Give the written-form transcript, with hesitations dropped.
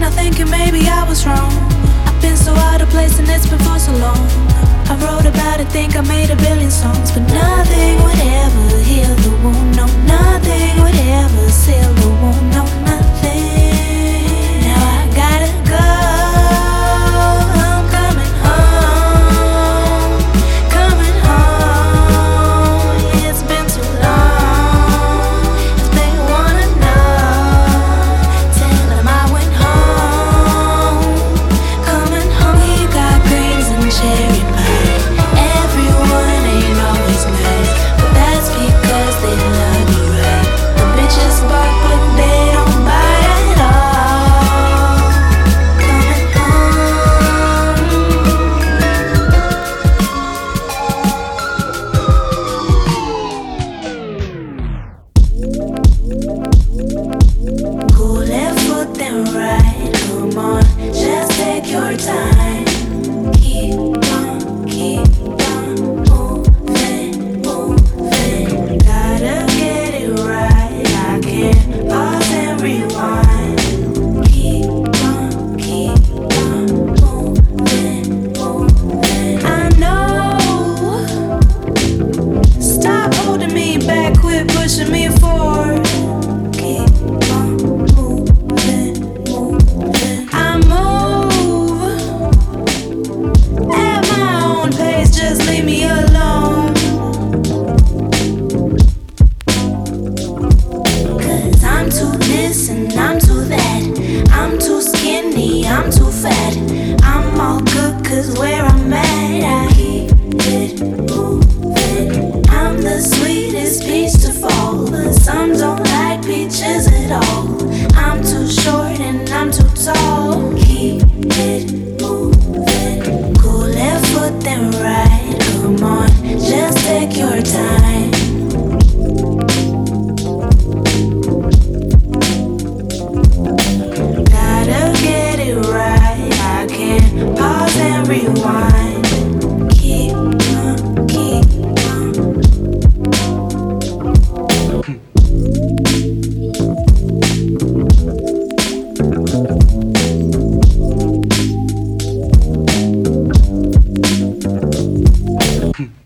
thinking maybe I was wrong. I've been so out of place and it's been for so long. I wrote about it, think I made a billion songs, but nothing would ever heal the wound. No, nothing would ever seal the wound. No, nothing. Now I gotta go. I'm coming home, coming home. It's been too long. If they wanna know, tell them I went home, coming home. We got greens and cherry pie. Everyone ain't always nice, but that's because they love you right. The bitches bark, but they don't bite at all. Coming home. Go left foot then right. Come on, just take your time. Keep on moving, moving. Gotta get it right. I can't pause and rewind. Keep on moving, moving. I know. Stop holding me back, quit pushing me forward. Keep on moving, moving. I move at my own pace, just leave me alone. 'Cause I'm too this and I'm too that. I'm too skinny, I'm too fat. I'm all good 'cause where I'm at, I keep it moving. I'm the sweetest peach to fall, but some don't like peaches at all. I'm too short and I'm too tall. Keep it moving. Go left foot then right. Come on, just take your time. Gotta get it right. I can't pause and rewind. Keep on.